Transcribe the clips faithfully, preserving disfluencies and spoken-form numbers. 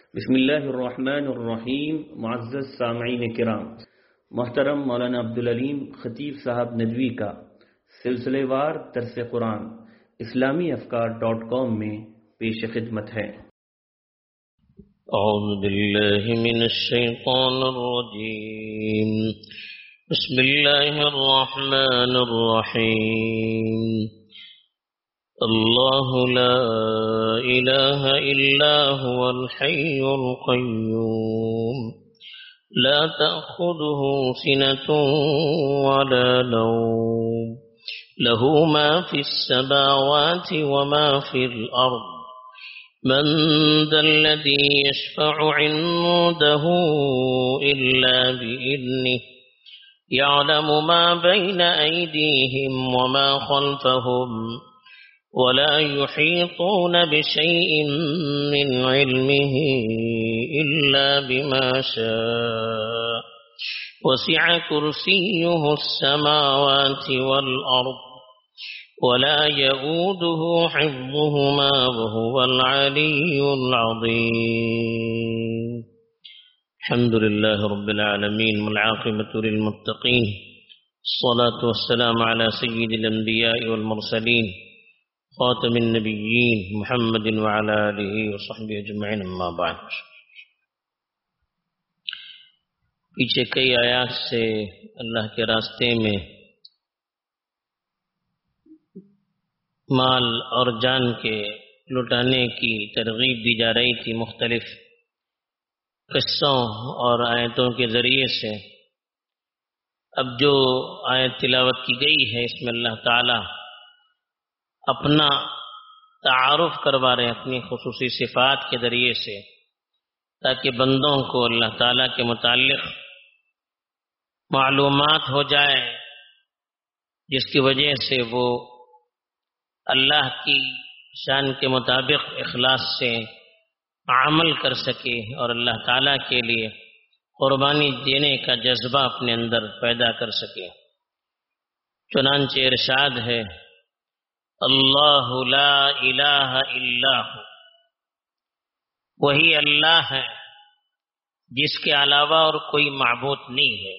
بسم اللہ الرحمن الرحیم. معزز سامعین کرام، محترم مولانا عبدالعلیم خطیب صاحب ندوی کا سلسلے وار درس قرآن اسلامی افکار ڈاٹ کام میں پیش خدمت ہے. اعوذ باللہ من الشیطان الرجیم. بسم اللہ الرحمن الرحیم. اللہ لا الہ الا هو الحی القیوم لا تأخذه سنة ولا نوم له ما في السماوات وما في الأرض من ذا الذي يشفع عنده إلا بإذنه يعلم ما بين أيديهم وما خلفهم ولا يحيطون بشيء من علمه إلا بما شاء وسع كرسيه السماوات والأرض ولا يؤوده حفظهما وهو العلي العظيم. الحمد لله رب العالمين والعاقبة للمتقين الصلاة والسلام على سيد الأنبياء والمرسلين خاتم النبیین محمد وعلى آلہ وصحبہ اجمعین. اما بعد. پیچھے کئی آیات سے اللہ کے راستے میں مال اور جان کے لٹانے کی ترغیب دی جا رہی تھی مختلف قصوں اور آیتوں کے ذریعے سے. اب جو آیت تلاوت کی گئی ہے اس میں اللہ تعالی اپنا تعارف کروا رہے ہیں اپنی خصوصی صفات کے ذریعے سے، تاکہ بندوں کو اللہ تعالیٰ کے متعلق معلومات ہو جائے، جس کی وجہ سے وہ اللہ کی شان کے مطابق اخلاص سے عمل کر سکے اور اللہ تعالیٰ کے لیے قربانی دینے کا جذبہ اپنے اندر پیدا کر سکے. چنانچہ ارشاد ہے اللہ لا الہ الا ہو، وہی اللہ ہے جس کے علاوہ اور کوئی معبود نہیں ہے.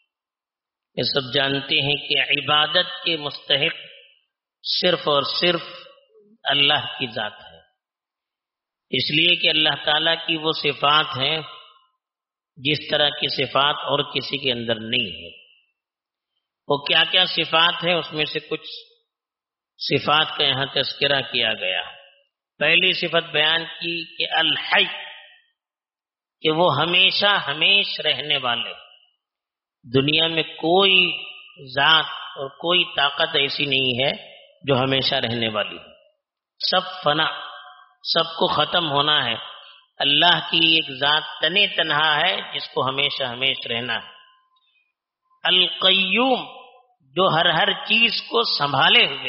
یہ سب جانتے ہیں کہ عبادت کے مستحق صرف اور صرف اللہ کی ذات ہے، اس لیے کہ اللہ تعالیٰ کی وہ صفات ہیں جس طرح کی صفات اور کسی کے اندر نہیں ہے. وہ کیا کیا صفات ہیں، اس میں سے کچھ صفات کا یہاں تذکرہ کیا گیا. پہلی صفت بیان کی کہ الحی، کہ وہ ہمیشہ ہمیش رہنے والے. دنیا میں کوئی ذات اور کوئی طاقت ایسی نہیں ہے جو ہمیشہ رہنے والی ہے. سب فنا، سب کو ختم ہونا ہے. اللہ کی ایک ذات تنے تنہا ہے جس کو ہمیشہ ہمیش رہنا ہے. القیوم، جو ہر ہر چیز کو سنبھالے ہوئے،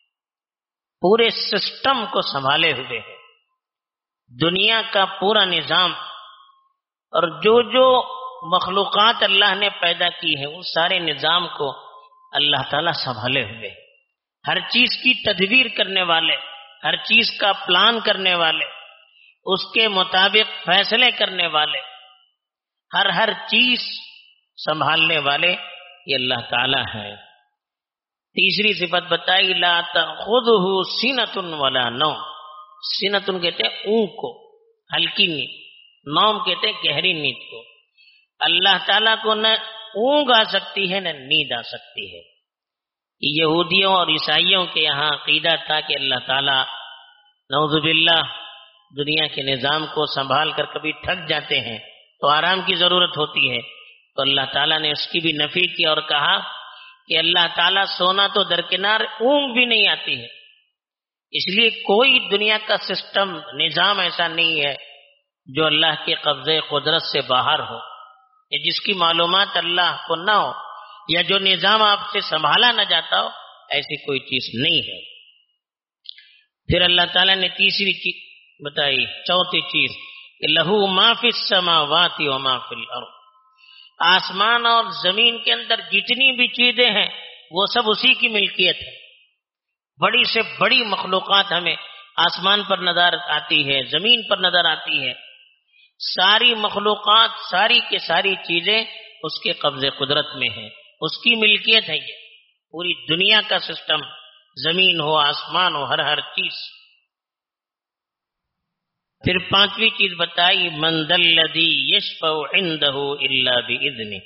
پورے سسٹم کو سنبھالے ہوئے ہے، دنیا کا پورا نظام اور جو جو مخلوقات اللہ نے پیدا کی ہیں اس سارے نظام کو اللہ تعالیٰ سنبھالے ہوئے، ہر چیز کی تدبیر کرنے والے، ہر چیز کا پلان کرنے والے، اس کے مطابق فیصلے کرنے والے، ہر ہر چیز سنبھالنے والے یہ اللہ تعالیٰ ہے. تیسری صفت بتائی لا تأخذہ سنۃ ولا نوم. سنۃ کہتے ہیں اونگ کو، ہلکی نیند. نوم کہتے ہیں گہری نیند کو. اللہ تعالیٰ کو نہ اونگ آ سکتی ہے نہ نیند آ سکتی ہے. یہودیوں اور عیسائیوں کے یہاں عقیدہ تھا کہ اللہ تعالیٰ نعوذ باللہ دنیا کے نظام کو سنبھال کر کبھی تھک جاتے ہیں تو آرام کی ضرورت ہوتی ہے، تو اللہ تعالیٰ نے اس کی بھی نفی کی اور کہا کہ اللہ تعالیٰ سونا تو درکنار، اونگ بھی نہیں آتی ہے. اس لیے کوئی دنیا کا سسٹم نظام ایسا نہیں ہے جو اللہ کے قبضے قدرت سے باہر ہو، یا جس کی معلومات اللہ کو نہ ہو، یا جو نظام آپ سے سنبھالا نہ جاتا ہو، ایسی کوئی چیز نہیں ہے. پھر اللہ تعالیٰ نے تیسری چیز بتائی، چوتھی چیز کہ لہو ما فی السماوات و ما فی الارض. آسمان اور زمین کے اندر جتنی بھی چیزیں ہیں وہ سب اسی کی ملکیت ہے. بڑی سے بڑی مخلوقات ہمیں آسمان پر نظر آتی ہے، زمین پر نظر آتی ہے. ساری مخلوقات، ساری کے ساری چیزیں اس کے قبضے قدرت میں ہیں، اس کی ملکیت ہے یہ پوری دنیا کا سسٹم، زمین ہو، آسمان ہو، ہر ہر چیز۔ پھر پانچویں چیز بتائی، من ذا الذی یشفع عندہ الا باذنہ،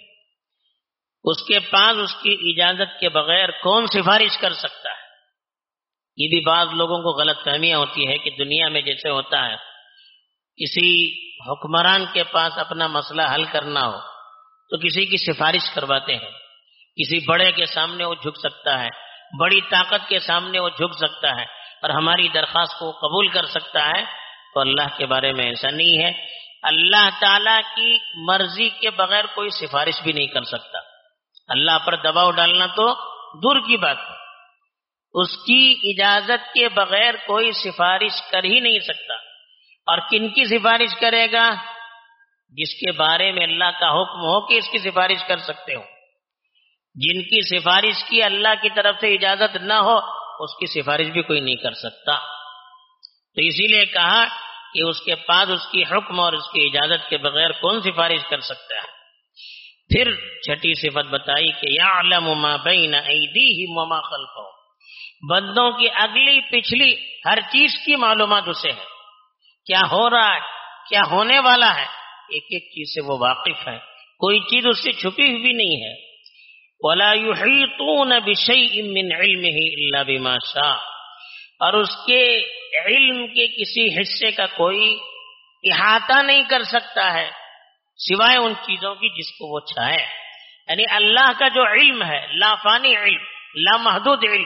اس کے پاس اس کی اجازت کے بغیر کون سفارش کر سکتا ہے۔ یہ بھی بعض لوگوں کو غلط فہمیاں ہوتی ہے کہ دنیا میں جیسے ہوتا ہے کسی حکمران کے پاس اپنا مسئلہ حل کرنا ہو تو کسی کی سفارش کرواتے ہیں، کسی بڑے کے سامنے وہ جھک سکتا ہے، بڑی طاقت کے سامنے وہ جھک سکتا ہے اور ہماری درخواست کو قبول کر سکتا ہے۔ تو اللہ کے بارے میں ایسا نہیں ہے، اللہ تعالی کی مرضی کے بغیر کوئی سفارش بھی نہیں کر سکتا۔ اللہ پر دباؤ ڈالنا تو دور کی بات ہے، اس کی اجازت کے بغیر کوئی سفارش کر ہی نہیں سکتا۔ اور کن کی سفارش کرے گا؟ جس کے بارے میں اللہ کا حکم ہو کہ اس کی سفارش کر سکتے ہو۔ جن کی سفارش کی اللہ کی طرف سے اجازت نہ ہو اس کی سفارش بھی کوئی نہیں کر سکتا۔ تو اسی لیے کہا کہ اس کے پاس اس کی حکم اور اس کی اجازت کے بغیر کون سفارش کر سکتا ہے۔ پھر چھٹی صفت بتائی کہ یعلم ما بین ایدیہم وما خلفہم، بندوں کی اگلی پچھلی ہر چیز کی معلومات اسے ہے، کیا ہو رہا ہے، کیا ہونے والا ہے، ایک ایک چیز سے وہ واقف ہے، کوئی چیز اس سے چھپی ہوئی نہیں ہے۔ وَلَا يُحِيطُونَ بِشَيْءٍ مِّنْ عِلْمِهِ إِلَّا بِمَا شَاءَ، اور اس کے علم کے کسی حصے کا کوئی احاطہ نہیں کر سکتا ہے سوائے ان چیزوں کی جس کو وہ چاہے۔ یعنی اللہ کا جو علم ہے، لا فانی علم، لا محدود علم،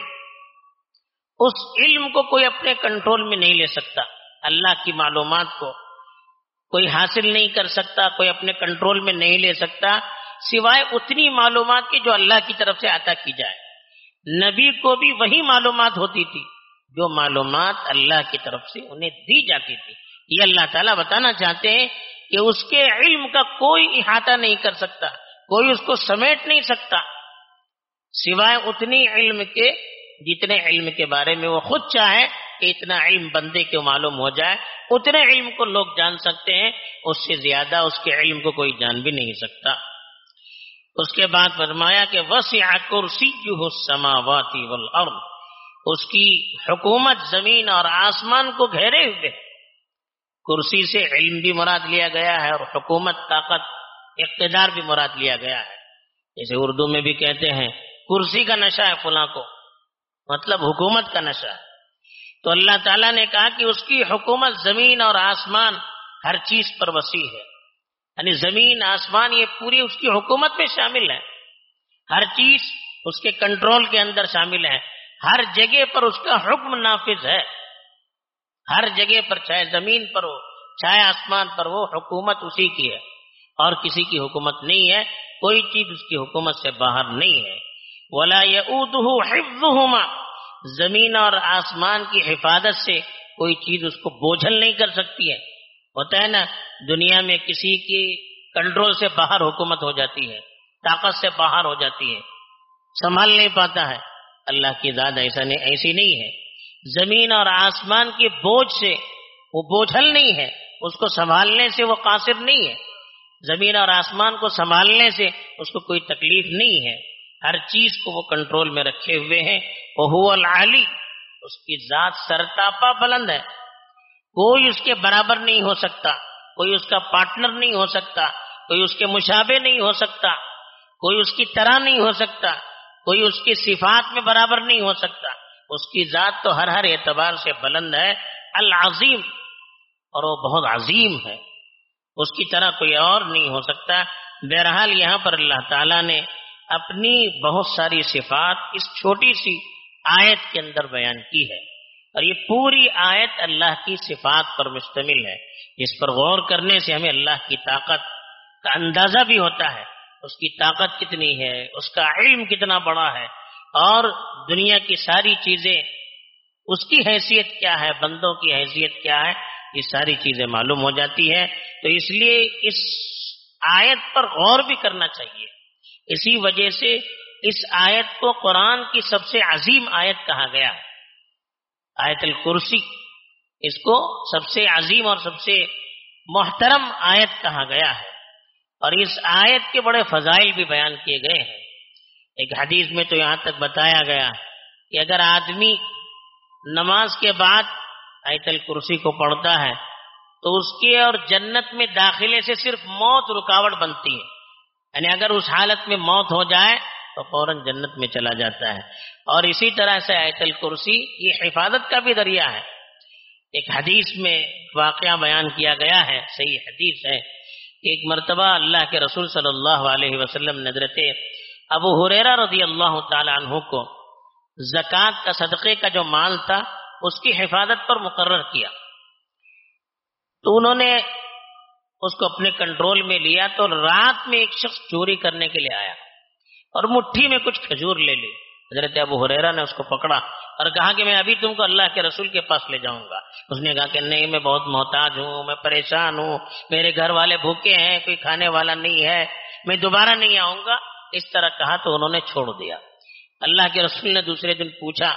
اس علم کو کوئی اپنے کنٹرول میں نہیں لے سکتا۔ اللہ کی معلومات کو کوئی حاصل نہیں کر سکتا، کوئی اپنے کنٹرول میں نہیں لے سکتا سوائے اتنی معلومات کی جو اللہ کی طرف سے عطا کی جائے۔ نبی کو بھی وہی معلومات ہوتی تھی جو معلومات اللہ کی طرف سے انہیں دی جاتی تھی۔ یہ اللہ تعالیٰ بتانا چاہتے ہیں کہ اس کے علم کا کوئی احاطہ نہیں کر سکتا، کوئی اس کو سمیٹ نہیں سکتا سوائے اتنی علم کے جتنے علم کے بارے میں وہ خود چاہے کہ اتنا علم بندے کو معلوم ہو جائے، اتنے علم کو لوگ جان سکتے ہیں، اس سے زیادہ اس کے علم کو کوئی جان بھی نہیں سکتا۔ اس کے بعد فرمایا کہ وسع کرسیہ السماوات والارض، اس کی حکومت زمین اور آسمان کو گھیرے ہوئے۔ کرسی سے علم بھی مراد لیا گیا ہے اور حکومت، طاقت، اقتدار بھی مراد لیا گیا ہے۔ جیسے اردو میں بھی کہتے ہیں کرسی کا نشہ ہے فلاں کو، مطلب حکومت کا نشہ ہے۔ تو اللہ تعالیٰ نے کہا کہ اس کی حکومت زمین اور آسمان ہر چیز پر وسیع ہے، یعنی زمین آسمان یہ پوری اس کی حکومت میں شامل ہے، ہر چیز اس کے کنٹرول کے اندر شامل ہے، ہر جگہ پر اس کا حکم نافذ ہے، ہر جگہ پر، چاہے زمین پر ہو چاہے آسمان پر ہو، حکومت اسی کی ہے اور کسی کی حکومت نہیں ہے، کوئی چیز اس کی حکومت سے باہر نہیں ہے۔ وَلَا يَئُودُهُ حِفْظُهُمَا، زمین اور آسمان کی حفاظت سے کوئی چیز اس کو بوجھل نہیں کر سکتی ہے۔ ہوتا ہے نا دنیا میں کسی کی کنٹرول سے باہر حکومت ہو جاتی ہے، طاقت سے باہر ہو جاتی ہے، سنبھال نہیں پاتا ہے۔ اللہ کی ذات ایسا نہیں، ایسی نہیں ہے، زمین اور آسمان کے بوجھ سے وہ بوجھل نہیں ہے، اس کو سنبھالنے سے وہ قاصر نہیں ہے، زمین اور آسمان کو سنبھالنے سے اس کو کوئی تکلیف نہیں ہے، ہر چیز کو وہ کنٹرول میں رکھے ہوئے ہیں۔ وَهُوَ الْعَلِيُّ، اس کی ذات سرتاپا بلند ہے، کوئی اس کے برابر نہیں ہو سکتا، کوئی اس کا پارٹنر نہیں ہو سکتا، کوئی اس کے مشابہ نہیں ہو سکتا، کوئی اس کی طرح نہیں ہو سکتا، کوئی اس کی صفات میں برابر نہیں ہو سکتا۔ اس کی ذات تو ہر ہر اعتبار سے بلند ہے، العظیم، اور وہ بہت عظیم ہے، اس کی طرح کوئی اور نہیں ہو سکتا۔ بہرحال یہاں پر اللہ تعالیٰ نے اپنی بہت ساری صفات اس چھوٹی سی آیت کے اندر بیان کی ہے، اور یہ پوری آیت اللہ کی صفات پر مشتمل ہے، جس پر غور کرنے سے ہمیں اللہ کی طاقت کا اندازہ بھی ہوتا ہے، اس کی طاقت کتنی ہے، اس کا علم کتنا بڑا ہے، اور دنیا کی ساری چیزیں اس کی حیثیت کیا ہے، بندوں کی حیثیت کیا ہے، یہ ساری چیزیں معلوم ہو جاتی ہے۔ تو اس لیے اس آیت پر غور بھی کرنا چاہیے، اسی وجہ سے اس آیت کو قرآن کی سب سے عظیم آیت کہا گیا ہے، آیت الکرسی، اس کو سب سے عظیم اور سب سے محترم آیت کہا گیا ہے، اور اس آیت کے بڑے فضائل بھی بیان کیے گئے ہیں۔ ایک حدیث میں تو یہاں تک بتایا گیا کہ اگر آدمی نماز کے بعد آیت الکرسی کو پڑھتا ہے تو اس کے اور جنت میں داخلے سے صرف موت رکاوٹ بنتی ہے، یعنی اگر اس حالت میں موت ہو جائے تو فوراً جنت میں چلا جاتا ہے۔ اور اسی طرح سے آیت الکرسی یہ حفاظت کا بھی ذریعہ ہے۔ ایک حدیث میں واقعہ بیان کیا گیا ہے، صحیح حدیث ہے، کہ ایک مرتبہ اللہ کے رسول صلی اللہ علیہ وسلم نے حضرت ابو ہریرہ رضی اللہ تعالی عنہ کو زکوٰۃ کا صدقے کا جو مال تھا اس کی حفاظت پر مقرر کیا، تو انہوں نے اس کو اپنے کنٹرول میں لیا۔ تو رات میں ایک شخص چوری کرنے کے لیے آیا اور مٹھی میں کچھ کھجور لے لی۔ حضرت ابو ہریرہ نے اس کو پکڑا اور کہا کہ میں ابھی تم کو اللہ کے رسول کے پاس لے جاؤں گا۔ اس نے کہا کہ نہیں، میں بہت محتاج ہوں، میں پریشان ہوں، میرے گھر والے بھوکے ہیں، کوئی کھانے والا نہیں ہے، میں دوبارہ نہیں آؤں گا۔ اس طرح کہا تو انہوں نے چھوڑ دیا۔ اللہ کے رسول نے دوسرے دن پوچھا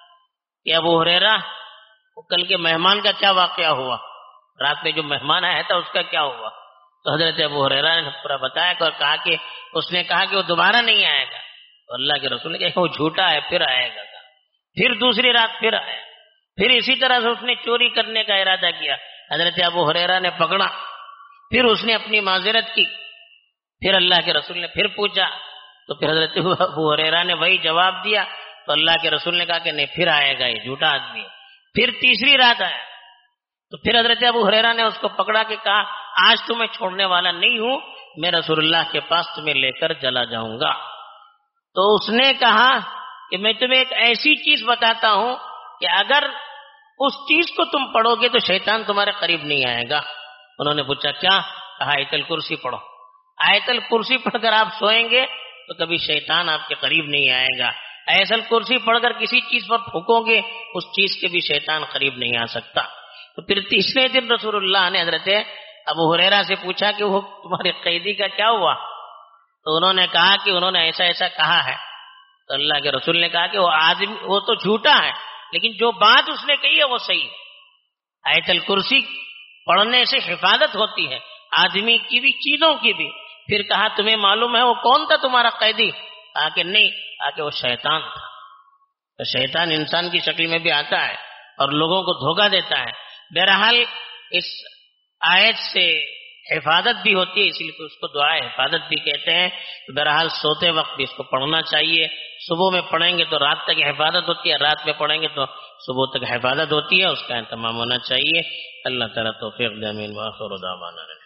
کہ ابو ہریرہ، کل کے مہمان کا کیا واقعہ ہوا؟ رات میں جو مہمان آیا تھا اس کا کیا ہوا؟ تو حضرت ابو ہریرہ نے پورا بتایا اور کہا کہ اس نے کہا کہ وہ دوبارہ نہیں آئے گا۔ تو اللہ کے رسول نے کہا وہ جھوٹا ہے، پھر آئے گا۔ پھر دوسری رات پھر آیا، پھر اسی طرح سے اس نے چوری کرنے کا ارادہ کیا۔ حضرت ابو ہریرہ نے پکڑا، پھر اس نے اپنی معذرت کی، پھر اللہ کے رسول نے پھر پوچھا تو پھر حضرت ابو ہریرہ نے وہی جواب دیا۔ تو اللہ کے رسول نے کہا کہ نہیں، پھر آئے گا، یہ جھوٹا آدمی ہے۔ پھر تیسری رات آیا تو پھر حضرت ابو ہریرہ نے اس کو پکڑا کہ کہا آج تو میں چھوڑنے والا نہیں ہوں، میں رسول اللہ کے پاس تمہیں لے کر چلا جاؤں گا۔ تو اس نے کہا کہ میں تمہیں ایک ایسی چیز بتاتا ہوں کہ اگر اس چیز کو تم پڑھو گے تو شیطان تمہارے قریب نہیں آئے گا۔ انہوں نے پوچھا کیا؟ کہا آیت الکرسی پڑھو۔ آیت الکرسی پڑھ کر آپ سوئیں گے تو کبھی شیطان آپ کے قریب نہیں آئے گا۔ آیت الکرسی پڑھ کر کسی چیز پر پھونکو گے اس چیز کے بھی شیطان قریب نہیں آ سکتا۔ تو پھر تیسرے دن رسول اللہ نے حضرت ابو ہریرہ سے پوچھا کہ وہ تمہارے قیدی کا کیا ہوا؟ تو انہوں نے کہا کہ انہوں نے ایسا ایسا کہا ہے۔ تو اللہ کے رسول نے کہا کہ وہ آدمی وہ تو جھوٹا ہے، لیکن جو بات اس نے کہی ہے وہ صحیح ہے۔ آیت الکرسی پڑھنے سے حفاظت ہوتی ہے، آدمی کی بھی چیزوں کی بھی۔ پھر کہا تمہیں معلوم ہے وہ کون تھا تمہارا قیدی؟ کہا کہ نہیں، کہا کہ وہ شیطان تھا۔ تو شیطان انسان کی شکل میں بھی آتا ہے اور لوگوں کو دھوکہ دیتا ہے۔ بہرحال اس آیت سے حفاظت بھی ہوتی ہے، اسی لیے اس کو دعائے حفاظت بھی کہتے ہیں۔ بہرحال سوتے وقت بھی اس کو پڑھنا چاہیے۔ صبح میں پڑھیں گے تو رات تک حفاظت ہوتی ہے، رات میں پڑھیں گے تو صبح تک حفاظت ہوتی ہے، اس کا اہتمام ہونا چاہیے۔ اللہ تعالیٰ توفیق دے، آمین۔ وآخر دعوانا